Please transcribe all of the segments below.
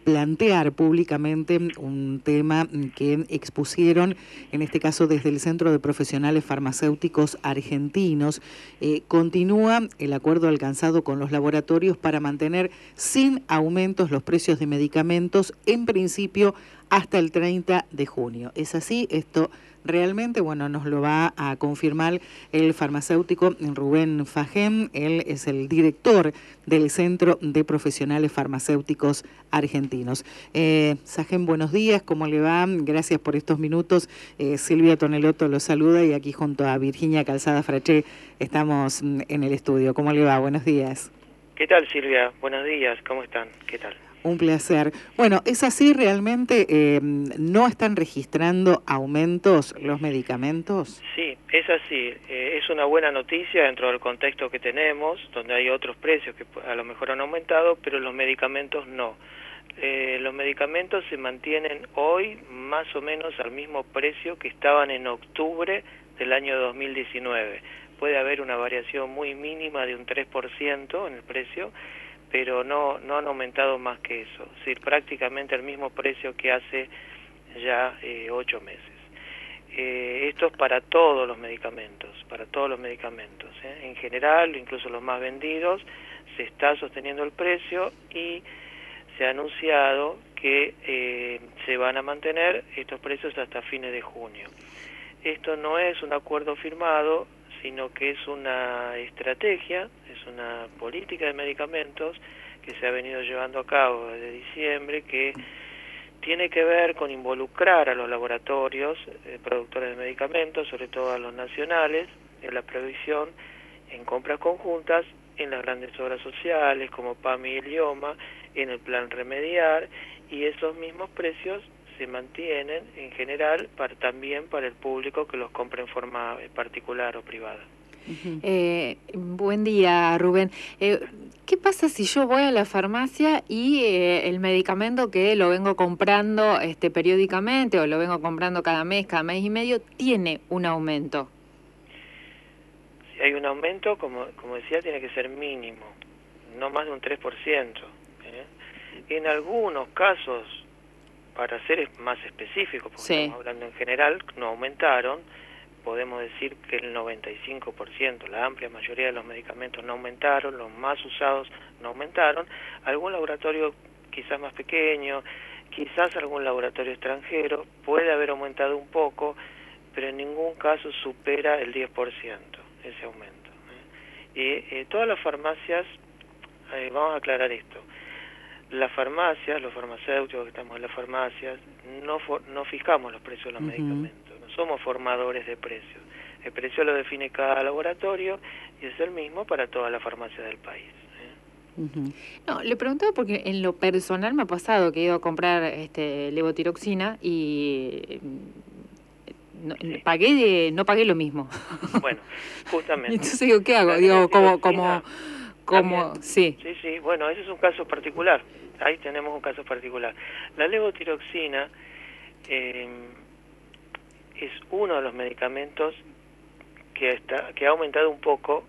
plantear públicamente un tema que expusieron, en este caso desde el Centro de Profesionales Farmacéuticos Argentinos. Continúa el acuerdo alcanzado con los laboratorios para mantener sin aumentos los precios de medicamentos, en principio hasta el 30 de junio. ¿Es así? Esto realmente, bueno, nos lo va a confirmar el farmacéutico Rubén Fajén. Él es el director del Centro de Profesionales Farmacéuticos Argentinos. Fajén, buenos días, ¿cómo le va? Gracias por estos minutos. Silvia Tonelotto lo saluda y aquí junto a Virginia Calzada Fraché estamos en el estudio. ¿Cómo le va? Buenos días. ¿Qué tal, Silvia? Buenos días, ¿cómo están? ¿Qué tal? Un placer. Bueno, ¿es así realmente? ¿No están registrando aumentos los medicamentos? Sí, es así. Es una buena noticia dentro del contexto que tenemos, donde hay otros precios que a lo mejor han aumentado, pero los medicamentos no. Los medicamentos se mantienen hoy más o menos al mismo precio que estaban en octubre del año 2019. Puede haber una variación muy mínima de un 3% en el precio, pero no han aumentado más que eso, es decir, prácticamente el mismo precio que hace ya 8 meses. Esto es para todos los medicamentos, En general, incluso los más vendidos, se está sosteniendo el precio y se ha anunciado que se van a mantener estos precios hasta fines de junio. Esto no es un acuerdo firmado, sino que es una estrategia, es una política de medicamentos que se ha venido llevando a cabo desde diciembre, que tiene que ver con involucrar a los laboratorios productores de medicamentos, sobre todo a los nacionales, en la previsión, en compras conjuntas, en las grandes obras sociales como PAMI y el IOMA, en el plan Remediar, y esos mismos precios se mantienen en general también para el público que los compra en forma particular o privada. Buen día, Rubén. ¿Qué pasa si yo voy a la farmacia y el medicamento que lo vengo comprando periódicamente o lo vengo comprando cada mes y medio, tiene un aumento? Si hay un aumento, como decía, tiene que ser mínimo, no más de un 3%. En algunos casos, para ser más específico, porque estamos hablando en general, no aumentaron. Podemos decir que el 95%, la amplia mayoría de los medicamentos no aumentaron, los más usados no aumentaron. Algún laboratorio quizás más pequeño, quizás algún laboratorio extranjero puede haber aumentado un poco, pero en ningún caso supera el 10% ese aumento. Y todas las farmacias, vamos a aclarar esto, las farmacias, los farmacéuticos que estamos en las farmacias, no fijamos los precios de los medicamentos. Somos formadores de precios. El precio lo define cada laboratorio y es el mismo para todas las farmacias del país. No, le preguntaba porque en lo personal me ha pasado que he ido a comprar levotiroxina y no pagué lo mismo. Bueno, justamente. Entonces digo, ¿qué hago? Digo, sí. Sí, bueno, ese es un caso particular. Ahí tenemos un caso particular. La levotiroxina es uno de los medicamentos que ha aumentado un poco,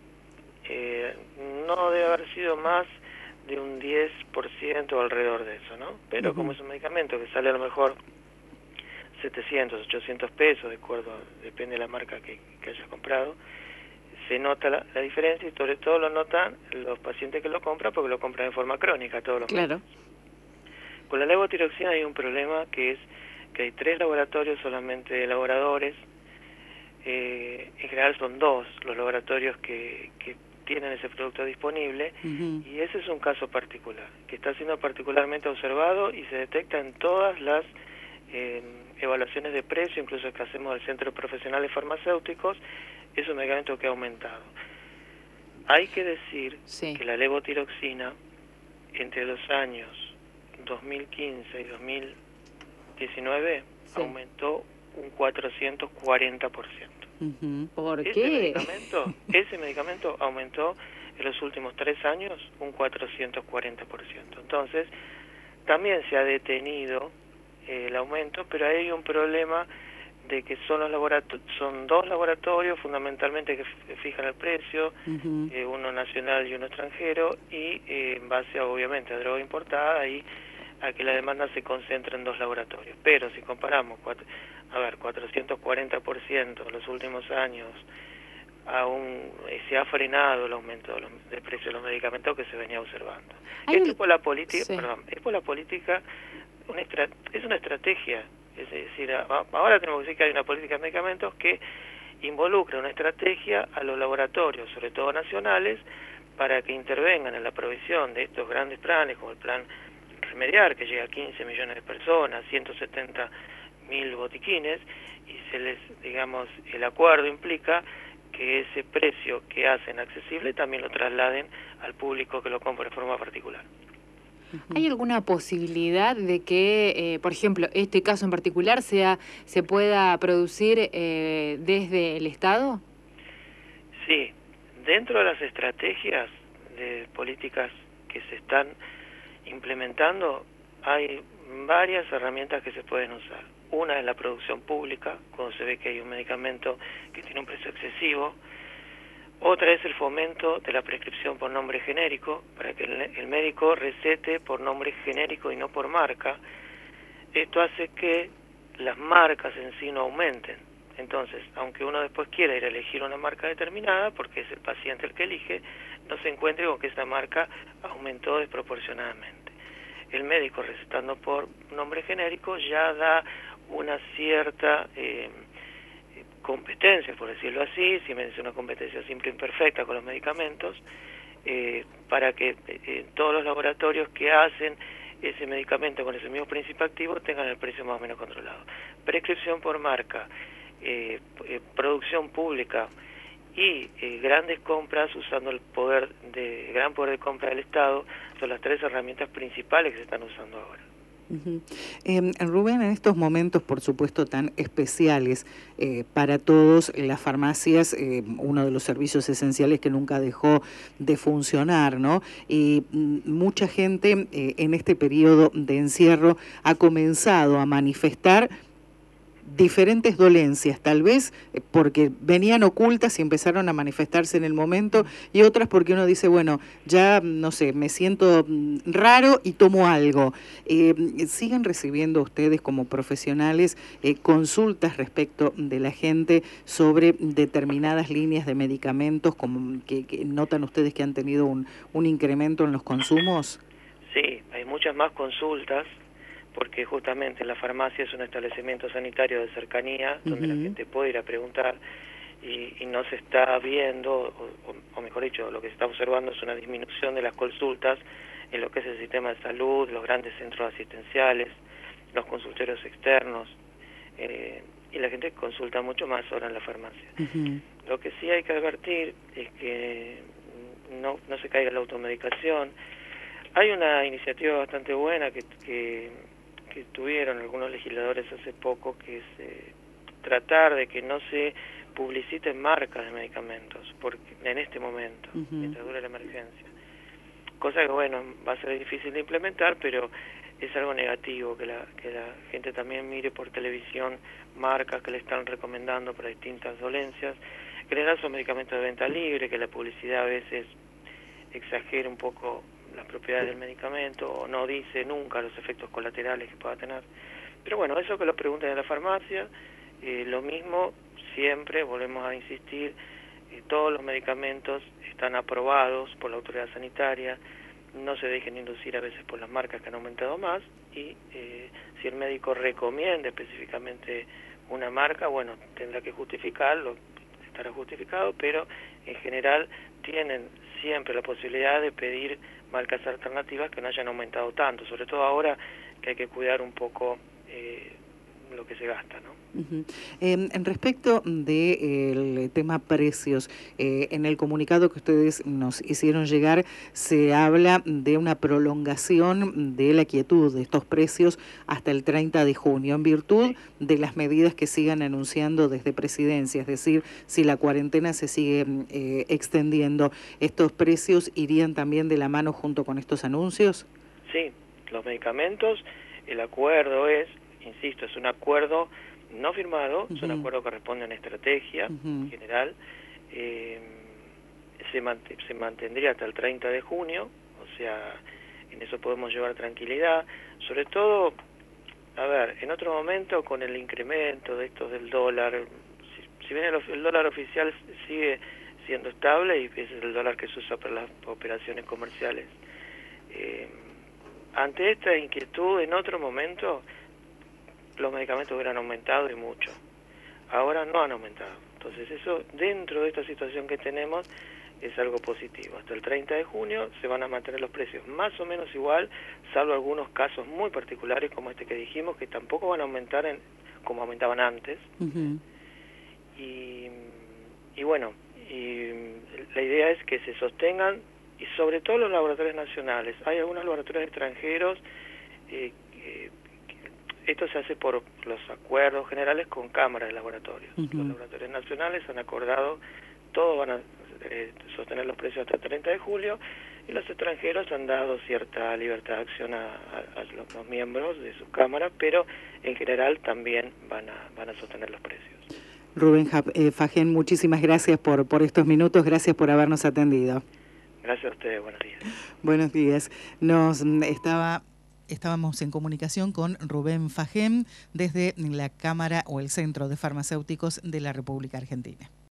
no debe haber sido más de un 10% o alrededor de eso, ¿no? Pero como es un medicamento que sale a lo mejor 700, 800 pesos, depende de la marca que hayas comprado, se nota la diferencia y sobre todo lo notan los pacientes que lo compran porque lo compran de forma crónica todos los meses. Con la levotiroxina hay un problema que es que hay 3 laboratorios solamente elaboradores, en general son 2 los laboratorios que tienen ese producto disponible, y ese es un caso particular, que está siendo particularmente observado y se detecta en todas las evaluaciones de precio, incluso que hacemos del Centro de Profesionales Farmacéuticos, es un medicamento que ha aumentado. Hay que decir que la levotiroxina, entre los años 2015 y 2019 aumentó un 440%. ¿Por qué? Ese medicamento aumentó en los últimos 3 años un 440%. Entonces, también se ha detenido el aumento, pero hay un problema de que son 2 laboratorios fundamentalmente que fijan el precio, uno nacional y uno extranjero, y en base obviamente a droga importada, y a que la demanda se concentre en 2 laboratorios. Pero si comparamos, 440% en los últimos años, se ha frenado el aumento del precio de los medicamentos que se venía observando. Esto es por la política, sí. Es por la política, es una estrategia. Es decir, ahora tenemos que decir que hay una política de medicamentos que involucra una estrategia a los laboratorios, sobre todo nacionales, para que intervengan en la provisión de estos grandes planes, como el plan Remediar, que llega a 15 millones de personas, 170.000 botiquines, y el acuerdo implica que ese precio que hacen accesible también lo trasladen al público que lo compra de forma particular. ¿Hay alguna posibilidad de que, por ejemplo, este caso en particular se pueda producir desde el Estado? Sí, dentro de las estrategias de políticas que se están implementando hay varias herramientas que se pueden usar. Una es la producción pública, cuando se ve que hay un medicamento que tiene un precio excesivo. Otra es el fomento de la prescripción por nombre genérico, para que el médico recete por nombre genérico y no por marca. Esto hace que las marcas en sí no aumenten. Entonces, aunque uno después quiera ir a elegir una marca determinada, porque es el paciente el que elige, no se encuentre con que esa marca aumentó desproporcionadamente. El médico recetando por nombre genérico ya da una cierta competencia, por decirlo así, si me dice una competencia simple e imperfecta con los medicamentos, para que todos los laboratorios que hacen ese medicamento con ese mismo principio activo tengan el precio más o menos controlado. Prescripción por marca, producción pública y grandes compras usando el gran poder de compra del Estado son las 3 herramientas principales que se están usando ahora. Rubén, en estos momentos, por supuesto, tan especiales para todos, las farmacias, uno de los servicios esenciales que nunca dejó de funcionar, ¿no? Y mucha gente en este periodo de encierro ha comenzado a manifestar diferentes dolencias, tal vez porque venían ocultas y empezaron a manifestarse en el momento, y otras porque uno dice, bueno, ya no sé, me siento raro y tomo algo. ¿Siguen recibiendo ustedes como profesionales consultas respecto de la gente sobre determinadas líneas de medicamentos como que notan ustedes que han tenido un incremento en los consumos? Sí, hay muchas más consultas, porque justamente la farmacia es un establecimiento sanitario de cercanía, donde la gente puede ir a preguntar y no se está viendo, o mejor dicho, lo que se está observando es una disminución de las consultas en lo que es el sistema de salud, los grandes centros asistenciales, los consultorios externos, y la gente consulta mucho más ahora en la farmacia. Lo que sí hay que advertir es que no se caiga la automedicación. Hay una iniciativa bastante buena que tuvieron algunos legisladores hace poco, que es tratar de que no se publiciten marcas de medicamentos porque en este momento, mientras dura la emergencia. Cosa que, bueno, va a ser difícil de implementar, pero es algo negativo que la gente también mire por televisión marcas que le están recomendando para distintas dolencias. En general son medicamentos de venta libre, que la publicidad a veces exagera un poco las propiedades del medicamento o no dice nunca los efectos colaterales que pueda tener. Pero bueno, eso que lo pregunten en la farmacia, lo mismo siempre, volvemos a insistir, todos los medicamentos están aprobados por la autoridad sanitaria, no se dejen inducir a veces por las marcas que han aumentado más, y si el médico recomienda específicamente una marca, bueno, tendrá que justificarlo, estará justificado, pero en general tienen siempre la posibilidad de pedir marcas alternativas que no hayan aumentado tanto, sobre todo ahora que hay que cuidar un poco lo que se gasta, ¿no? En respecto del tema precios, en el comunicado que ustedes nos hicieron llegar se habla de una prolongación de la quietud de estos precios hasta el 30 de junio, en virtud de las medidas que sigan anunciando desde Presidencia, es decir, si la cuarentena se sigue extendiendo, ¿estos precios irían también de la mano junto con estos anuncios? Sí, los medicamentos, el acuerdo es, insisto, es un acuerdo no firmado, es un acuerdo que responde a una estrategia general, se mantendría hasta el 30 de junio, o sea, en eso podemos llevar tranquilidad, sobre todo, a ver, en otro momento con el incremento de estos del dólar, si bien el dólar oficial sigue siendo estable y es el dólar que se usa para las operaciones comerciales, ante esta inquietud en otro momento los medicamentos hubieran aumentado y mucho, ahora no han aumentado, entonces eso dentro de esta situación que tenemos es algo positivo. Hasta el 30 de junio se van a mantener los precios más o menos igual, salvo algunos casos muy particulares como este que dijimos, que tampoco van a aumentar como aumentaban antes. Y bueno, la idea es que se sostengan, y sobre todo los laboratorios nacionales. Hay algunos laboratorios extranjeros, esto se hace por los acuerdos generales con cámaras de laboratorios. Los laboratorios nacionales han acordado, todos van a sostener los precios hasta el 30 de julio, y los extranjeros han dado cierta libertad de acción a los miembros de sus cámaras, pero en general también van a sostener los precios. Rubén Fajén, muchísimas gracias por estos minutos, gracias por habernos atendido. Gracias a ustedes, buenos días. Buenos días. Estábamos en comunicación con Rubén Fajén desde la Cámara o el Centro de Farmacéuticos de la República Argentina.